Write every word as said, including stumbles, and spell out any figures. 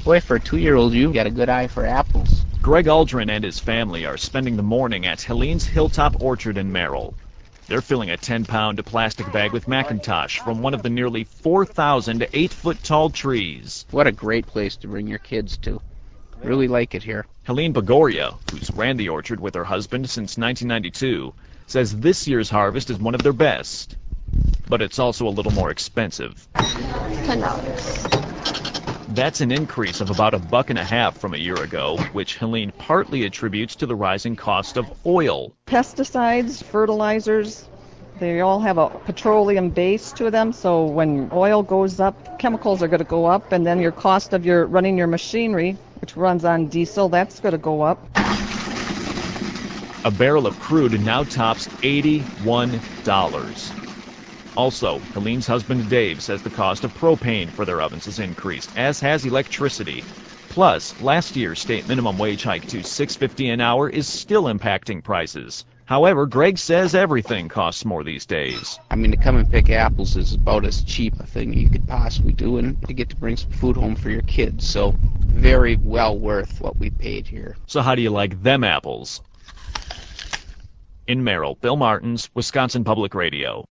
Boy, for a two-year-old, you've got a good eye for apples. Greg Aldrin and his family are spending the morning at Helene's Hilltop Orchard in Merrill. They're filling a ten-pound plastic bag with McIntosh from one of the nearly four thousand eight-foot-tall trees. What a great place to bring your kids to. Really like it here. Helene Bagoria, who's ran the orchard with her husband since nineteen ninety-two, says this year's harvest is one of their best. But it's also a little more expensive. ten dollars. That's an increase of about a buck and a half from a year ago, which Helene partly attributes to the rising cost of oil. Pesticides, fertilizers, they all have a petroleum base to them, so when oil goes up, chemicals are going to go up, and then your cost of your running your machinery, which runs on diesel, that's going to go up. A barrel of crude now tops eighty-one dollars. Also, Helene's husband Dave says the cost of propane for their ovens has increased, as has electricity. Plus, last year's state minimum wage hike to six fifty an hour is still impacting prices. However, Greg says everything costs more these days. I mean, to come and pick apples is about as cheap a thing you could possibly do, and to get to bring some food home for your kids. So, very well worth what we paid here. So how do you like them apples? In Merrill, Bill Martins, Wisconsin Public Radio.